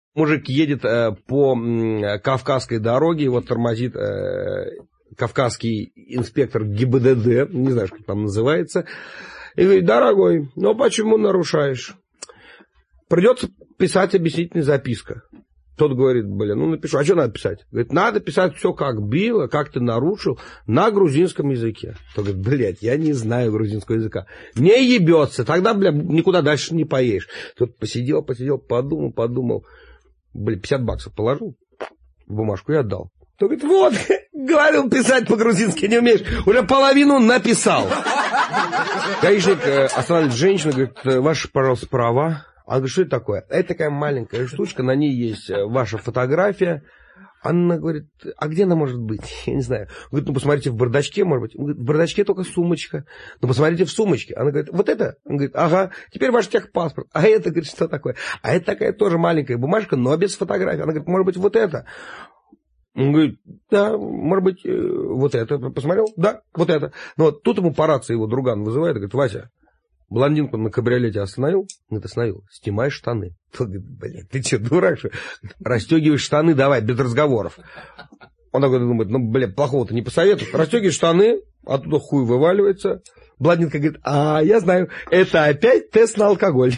Мужик едет по Кавказской дороге, его тормозит кавказский инспектор ГИБДД, не знаю, как там называется, и говорит: дорогой, ну почему нарушаешь? Придется писать объяснительная записка. Тот говорит: ну напишу. А что надо писать? Говорит: надо писать все, как было, как ты нарушил, на грузинском языке. Тот говорит: я не знаю грузинского языка. Не ебется, тогда, никуда дальше не поедешь. Тот посидел, подумал. 50 баксов положил в бумажку и отдал. Тот говорит: вот, говорил, писать по-грузински не умеешь, уже половину написал. Гаишник останавливает женщину, говорит: ваши, пожалуйста, права. Она говорит: что это такое? Это такая маленькая штучка, на ней есть ваша фотография. Она говорит: а где она может быть? Я не знаю. Говорит: ну посмотрите в бардачке, может быть. Он говорит: в бардачке только сумочка. Ну посмотрите в сумочке. Она говорит: вот это? Он говорит: ага, теперь ваш техпаспорт. А это, говорит, что такое? А это такая тоже маленькая бумажка, но без фотографии. Она говорит: может быть, вот это? Он говорит: да, может быть, вот это. Посмотрел? Да, вот это. Но вот тут ему по рации его друган вызывает и говорит: Вася, блондинку на кабриолете остановил? Говорит: остановил. Снимай штаны. Он говорит: блядь, ты что, дурак, что? Расстегивай штаны, давай, без разговоров. Он такой думает: ну, блядь, плохого-то не посоветуешь. Расстегивай штаны, оттуда хуй вываливается. Блондинка говорит: а, я знаю, это опять тест на алкоголь.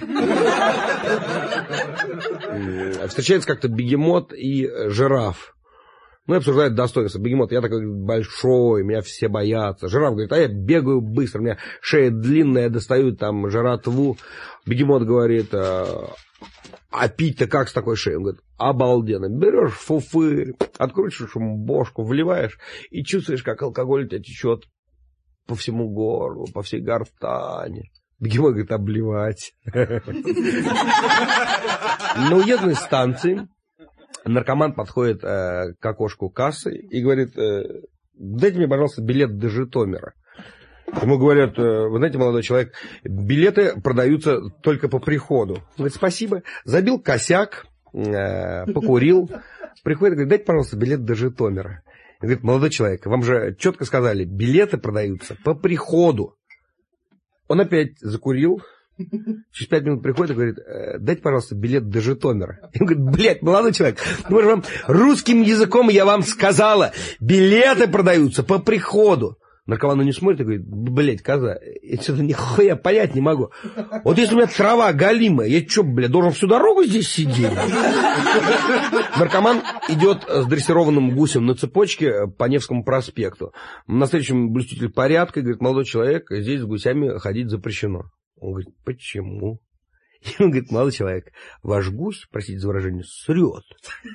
Встречается как-то бегемот и жираф. Ну, и обсуждают достоинства. Бегемот: я такой большой, меня все боятся. Жираф говорит: а я бегаю быстро, у меня шея длинная, я достаю там жратву. Бегемот говорит: а пить-то как с такой шеей? Он говорит: обалденно. Берешь фуфырь, откручиваешь ему бошку, вливаешь и чувствуешь, как алкоголь у тебя течет по всему горлу, по всей гортани. Бегемот говорит: обливать. На уездной станции наркоман подходит к окошку кассы и говорит: дайте мне, пожалуйста, билет до Житомира. Ему говорят: вы знаете, молодой человек, билеты продаются только по приходу. Он говорит: спасибо. Забил косяк, покурил. Приходит и говорит: дайте, пожалуйста, билет до Житомира. Он говорит: молодой человек, вам же четко сказали, билеты продаются по приходу. Он опять закурил. Через 5 минут приходит и говорит: дайте, пожалуйста, билет до Житомира. И он говорит: блядь, молодой человек, ну, вам русским языком я вам сказала, билеты продаются по приходу. Наркоман не смотрит и говорит: блядь, коза, я что-то нихуя понять не могу. Вот если у меня трава галимая, я что, блядь, должен всю дорогу здесь сидеть? Наркоман идет с дрессированным гусем на цепочке по Невскому проспекту. На встречем блюститель порядка и говорит: молодой человек, здесь с гусями ходить запрещено. Он говорит: почему? И он говорит: молодой человек, ваш гусь, простите за выражение, срет.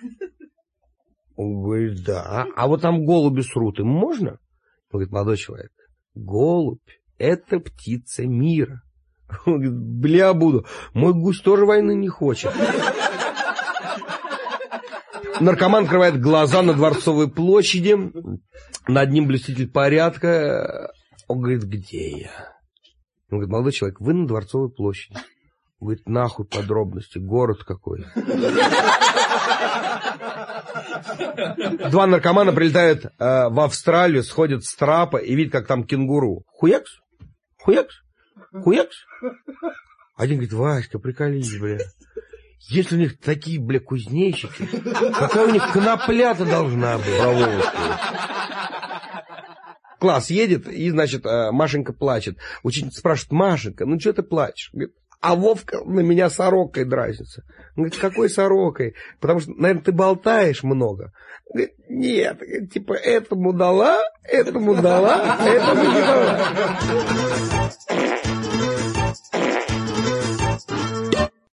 Он говорит: да. А вот там голуби срут, им можно? Он говорит: молодой человек, голубь — это птица мира. Он говорит: бля, буду. Мой гусь тоже войны не хочет. Наркоман открывает глаза на Дворцовой площади. Над ним блюститель порядка. Он говорит: где я? Он говорит: молодой человек, вы на Дворцовой площади. Он говорит: нахуй подробности, город какой. 2 наркомана прилетают в Австралию, сходят с трапа и видят, как там кенгуру. Хуякс, хуякс, хуякс. Один говорит: Васька, приколись, бля. Если у них такие, бля, кузнечики, какая у них конопля-то должна быть? Класс едет, и, значит, Машенька плачет. Учительница спрашивает: Машенька, ну что ты плачешь? Говорит: а Вовка на меня сорокой дразнится. Он говорит: какой сорокой? Потому что, наверное, ты болтаешь много. Он говорит: нет, типа, этому дала, этому дала, этому не дала.